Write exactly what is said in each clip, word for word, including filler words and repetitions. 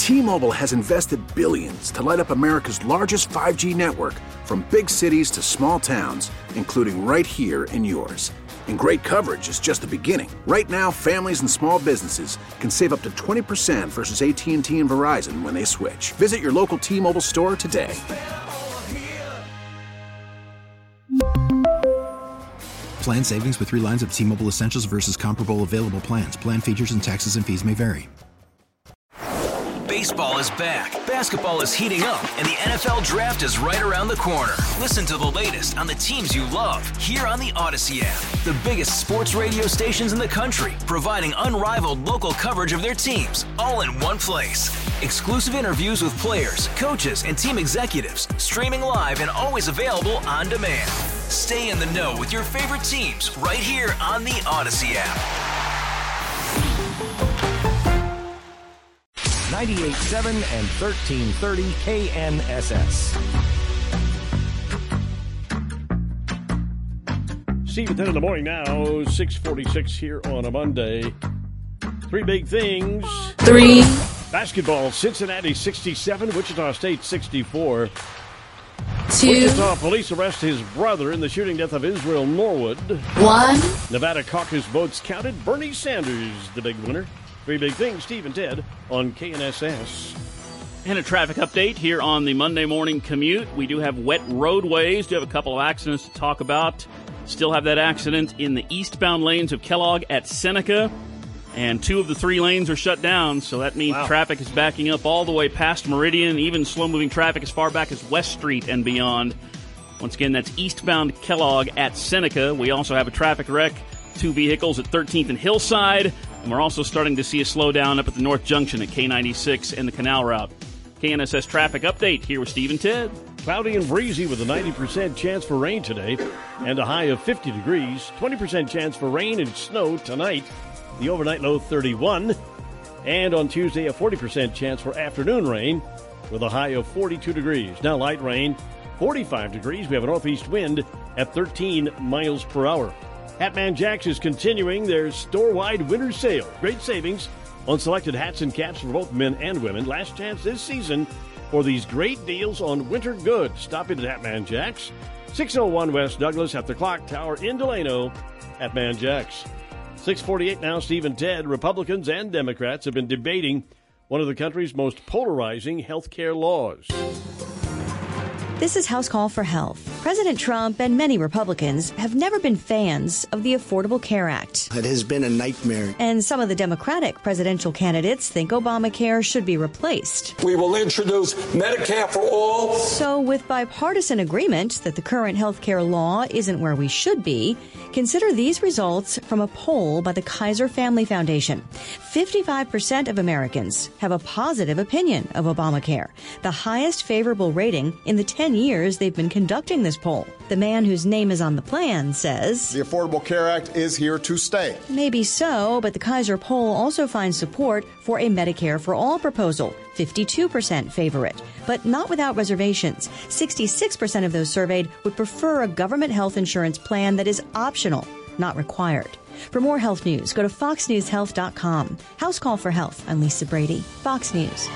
T-Mobile has invested billions to light up America's largest five G network, from big cities to small towns, including right here in yours. And great coverage is just the beginning. Right now, families and small businesses can save up to twenty percent versus A T and T and Verizon when they switch. Visit your local T-Mobile store today. Plan savings with three lines of T-Mobile Essentials versus comparable available plans. Plan features and taxes and fees may vary. Baseball is back, basketball is heating up, and the N F L Draft is right around the corner. Listen to the latest on the teams you love here on the Odyssey app. The biggest sports radio stations in the country, providing unrivaled local coverage of their teams, all in one place. Exclusive interviews with players, coaches, and team executives, streaming live and always available on demand. Stay in the know with your favorite teams right here on the Odyssey app. ninety-eight point seven and thirteen thirty K N S S. Steve at ten in the morning now, six forty-six here on a Monday. Three big things. Three. Basketball, Cincinnati sixty-seven, Wichita State sixty-four. Two. Wichita police arrest his brother in the shooting death of Israel Norwood. One. Nevada caucus votes counted. Bernie Sanders, the big winner. Three big things, Steve and Ted on K N S S. And a traffic update here on the Monday morning commute. We do have wet roadways. Do have a couple of accidents to talk about. Still have that accident in the eastbound lanes of Kellogg at Seneca. And two of the three lanes are shut down, so that means wow. traffic is backing up all the way past Meridian, even slow-moving traffic as far back as West Street and beyond. Once again, that's eastbound Kellogg at Seneca. We also have a traffic wreck, two vehicles at thirteenth and Hillside, and we're also starting to see a slowdown up at the North Junction at K ninety-six and the Canal Route. K N S S traffic update here with Steve and Ted. Cloudy and breezy with a ninety percent chance for rain today and a high of fifty degrees. twenty percent chance for rain and snow tonight. The overnight low thirty-one. And on Tuesday, a forty percent chance for afternoon rain with a high of forty-two degrees. Now light rain, forty-five degrees. We have a northeast wind at thirteen miles per hour. Hatman Jacks is continuing their store-wide winter sale. Great savings on selected hats and caps for both men and women. Last chance this season for these great deals on winter goods. Stop in at Hatman Jacks, six oh one West Douglas at the Clock Tower in Delano. Hatman Jacks. six forty-eight now, Steve and Ted. Republicans and Democrats have been debating one of the country's most polarizing health care laws. This is House Call for Health. President Trump and many Republicans have never been fans of the Affordable Care Act. It has been a nightmare. And some of the Democratic presidential candidates think Obamacare should be replaced. We will introduce Medicare for all. So with bipartisan agreement that the current health care law isn't where we should be, consider these results from a poll by the Kaiser Family Foundation. fifty-five percent of Americans have a positive opinion of Obamacare, the highest favorable rating in the ten years they've been conducting this poll. The man whose name is on the plan says, the Affordable Care Act is here to stay. Maybe so, but the Kaiser poll also finds support for a Medicare for All proposal. fifty-two percent favor it, but not without reservations. sixty-six percent of those surveyed would prefer a government health insurance plan that is optional, not required. For more health news, go to fox news health dot com. House Call for Health. I'm Lisa Brady, Fox News.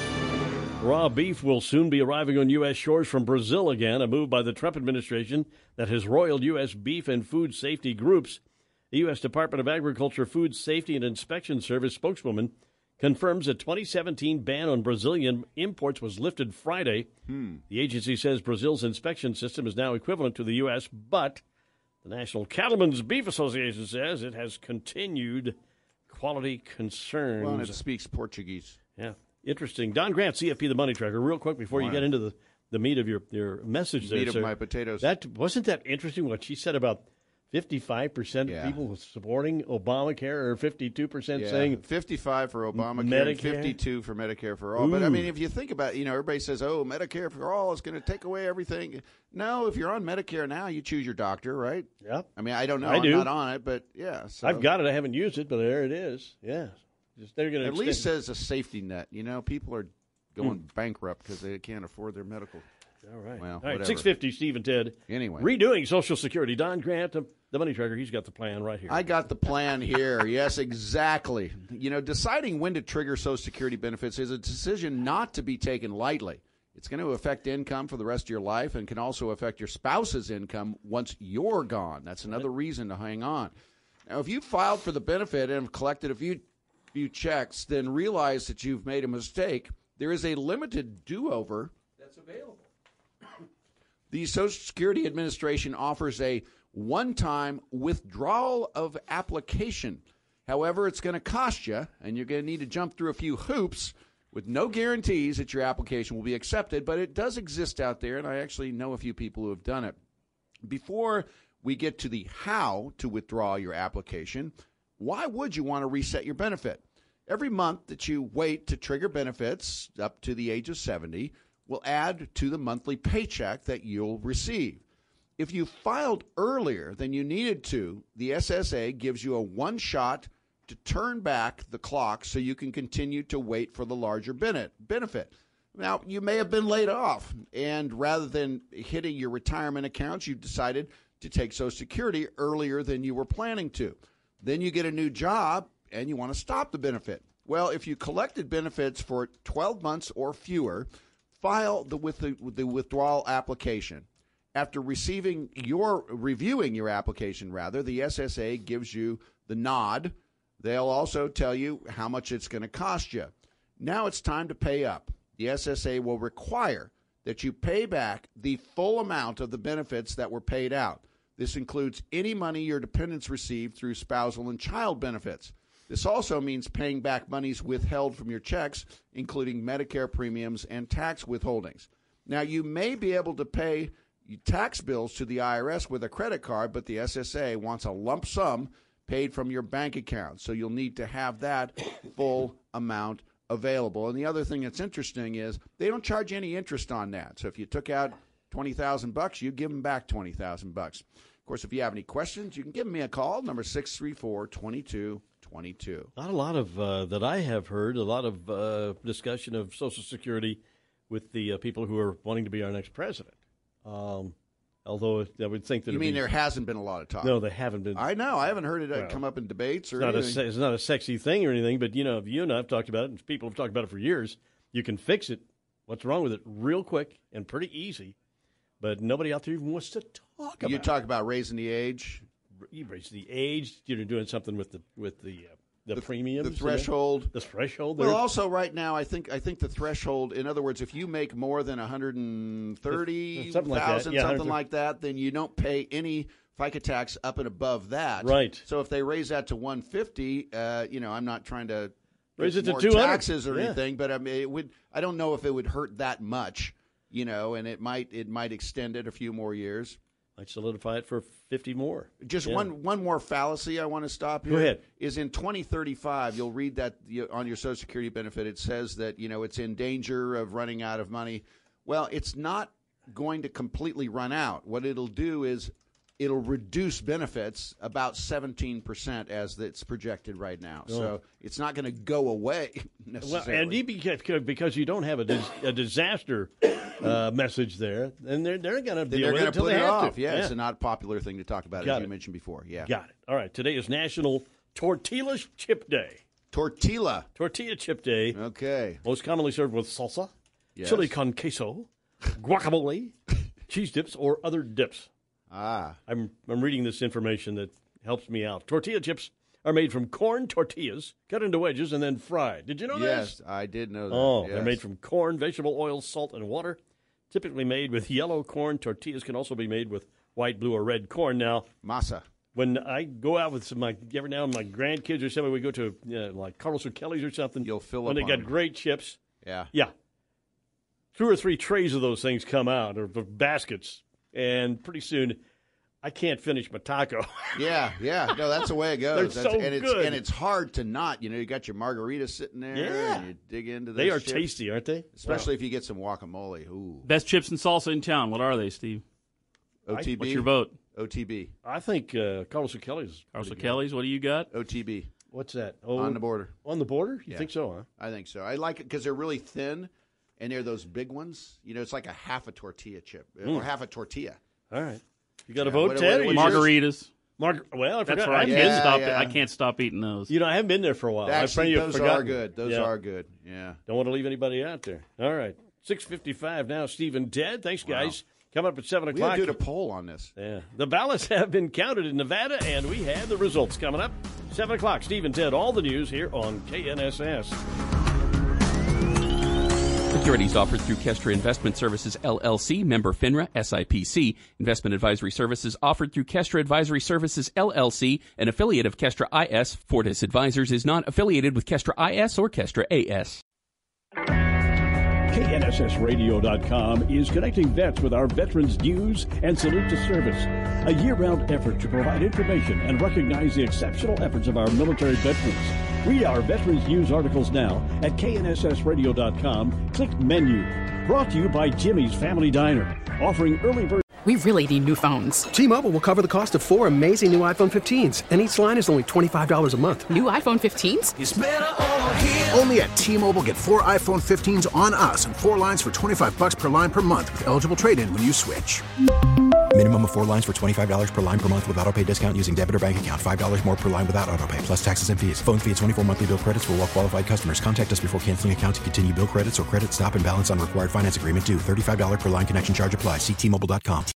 Raw beef will soon be arriving on U S shores from Brazil again, a move by the Trump administration that has roiled U S beef and food safety groups. The U S Department of Agriculture Food Safety and Inspection Service spokeswoman confirms a twenty seventeen ban on Brazilian imports was lifted Friday. Hmm. The agency says Brazil's inspection system is now equivalent to the U S, but the National Cattlemen's Beef Association says it has continued quality concerns. Well, and it speaks Portuguese. Yeah. Interesting. Don Grant, C F P, the Money Tracker. Real quick before you get into the, the meat of your, your message there, meat of sir. my potatoes. That, wasn't that interesting what she said about fifty-five percent yeah. of people supporting Obamacare, or fifty-two percent yeah. saying fifty-five for Obamacare, Medicare? And fifty-two for Medicare for all. Ooh. But, I mean, if you think about it, you know, everybody says, oh, Medicare for all is going to take away everything. No, if you're on Medicare now, you choose your doctor, right? Yeah. I mean, I don't know. I I'm do. not on it, but, yeah. So. I've got it. I haven't used it, but there it is. Yeah. Just, they're gonna At extend. least as a safety net. You know, people are going mm. bankrupt because they can't afford their medical. All right. Well, All right, whatever. six fifty, Steve and Ted. Anyway. Redoing Social Security. Don Grant, the money tracker, he's got the plan right here. I got the plan here. Yes, exactly. You know, deciding when to trigger Social Security benefits is a decision not to be taken lightly. It's going to affect income for the rest of your life and can also affect your spouse's income once you're gone. That's another reason to hang on. Now, if you filed for the benefit and have collected a few, few checks, then realize that you've made a mistake. There is a limited do-over that's available. The Social Security Administration offers a one-time withdrawal of application. However, it's going to cost you, and you're going to need to jump through a few hoops with no guarantees that your application will be accepted, but it does exist out there, and I actually know a few people who have done it. Before we get to the how to withdraw your application, why would you want to reset your benefit? Every month that you wait to trigger benefits up to the age of seventy will add to the monthly paycheck that you'll receive. If you filed earlier than you needed to, the S S A gives you a one-shot to turn back the clock so you can continue to wait for the larger benefit. Now, you may have been laid off, and rather than hitting your retirement accounts, you decided to take Social Security earlier than you were planning to. Then you get a new job, and you want to stop the benefit. Well, if you collected benefits for twelve months or fewer, file the, with the, the withdrawal application. After receiving your reviewing your application, rather, the S S A gives you the nod. They'll also tell you how much it's going to cost you. Now it's time to pay up. The S S A will require that you pay back the full amount of the benefits that were paid out. This includes any money your dependents received through spousal and child benefits. This also means paying back monies withheld from your checks, including Medicare premiums and tax withholdings. Now, you may be able to pay tax bills to the I R S with a credit card, but the S S A wants a lump sum paid from your bank account, so you'll need to have that full amount available. And the other thing that's interesting is they don't charge any interest on that. So if you took out twenty thousand bucks, you give them back twenty thousand bucks. Of course, if you have any questions, you can give me a call, number six three four, two two two two. Not a lot of uh, that I have heard, a lot of uh, discussion of Social Security with the uh, people who are wanting to be our next president. Um, although I would think that you mean be, there hasn't been a lot of talk. No, there haven't been. I know. I haven't heard it uh, well, come up in debates or it's not, anything. a, it's not a sexy thing or anything, but you know, you and I have talked about it, and people have talked about it for years. You can fix it. What's wrong with it? Real quick and pretty easy. But nobody out there even wants to talk about it. You talk about raising the age. You raise the age. You're doing something with the with the uh, the, the premiums, the threshold, you know? the threshold. Well, also right now, I think I think the threshold. In other words, if you make more than one hundred thirty something like thousand, that, yeah, something like that, then you don't pay any FICA tax up and above that. Right. So if they raise that to one fifty, uh, you know, I'm not trying to raise it to more two hundred taxes or yeah. anything, but I mean, it would. I don't know if it would hurt that much, you know, and it might it might extend it a few more years. I'd solidify it for fifty more. Just yeah. one one more fallacy I want to stop here. Go ahead. Is in twenty thirty-five, you'll read that on your Social Security benefit. It says that, you know, it's in danger of running out of money. Well, it's not going to completely run out. What it'll do is it'll reduce benefits about seventeen percent as it's projected right now. Oh. So it's not going to go away necessarily. Well, and because you don't have a, dis- a disaster uh, message there, then they're, they're going to deal they're with gonna it until put they it have off. to. Yeah, yeah, it's a not popular thing to talk about, Got as it. you mentioned before. Yeah, Got it. All right, today is National Tortilla Chip Day. Tortilla. Tortilla Chip Day. Okay. Most commonly served with salsa, yes. chili con queso, guacamole, cheese dips, or other dips. Ah. I'm I'm reading this information that helps me out. Tortilla chips are made from corn tortillas, cut into wedges, and then fried. Did you know yes, this? Yes, I did know that. Oh, yes. They're made from corn, vegetable oil, salt, and water. Typically made with yellow corn. Tortillas can also be made with white, blue, or red corn. Now, masa. When I go out with some my every now and my grandkids or somebody, we go to uh, like Carlos or Kelly's or something. You'll fill when up they on got them. great chips. Yeah, yeah. Two or three trays of those things come out, or baskets, and pretty soon I can't finish my taco. yeah, yeah. No, that's the way it goes. They're that's, so and it's, good. And it's hard to not. You know, you got your margarita sitting there, yeah. and you dig into those They are chips. tasty, aren't they? Especially wow. if you get some guacamole. Ooh. Best chips and salsa in town. What are they, Steve? O T B? What's your vote? O T B. I think uh, Carlos O'Kelly's. Carlos O'Kelly's, what do you got? O T B. What's that? Oh, on the border. On the border? You yeah. think so, huh? I think so. I like it because they're really thin, and they're those big ones. You know, it's like a half a tortilla chip Mm. or half a tortilla. All right. You got to Yeah, vote, what- Ted? what- or you Margaritas. just- Mar- well, I That's forgot. right. I I can't Yeah, stop. yeah. I can't stop eating those. You know, I haven't been there for a while. Actually, I pray you've those forgotten. are good. Those Yeah. are good. Yeah. Don't want to leave anybody out there. All right. six fifty-five now, Steve and Ted. Thanks, guys. Coming up at seven We o'clock. did a poll on this. Yeah. The ballots have been counted in Nevada, and we have the results coming up. seven o'clock, Steve and Ted. All the news here on K N S S. Securities offered through Kestra Investment Services, L L C, member FINRA, S I P C. Investment advisory services offered through Kestra Advisory Services, L L C, an affiliate of Kestra I S. Fortis Advisors is not affiliated with Kestra I S or Kestra A S. K N S S radio dot com is connecting vets with our veterans news and salute to service. A year-round effort to provide information and recognize the exceptional efforts of our military veterans. Read our veterans news articles now at K N S S radio dot com. Click menu. Brought to you by Jimmy's Family Diner, offering early bird. We really need new phones. T-Mobile will cover the cost of four amazing new iPhone fifteens, and each line is only twenty-five dollars a month. New iPhone fifteens? It's better over here. Only at T-Mobile, get four iPhone fifteens on us and four lines for twenty-five bucks per line per month with eligible trade-in when you switch. Minimum of four lines for twenty-five dollars per line per month with autopay discount using debit or bank account. five dollars more per line without autopay, plus taxes and fees. Phone fee at twenty-four monthly bill credits for well-qualified customers. Contact us before canceling account to continue bill credits or credit stop and balance on required finance agreement due. thirty-five dollars per line connection charge applies. See T Mobile dot com.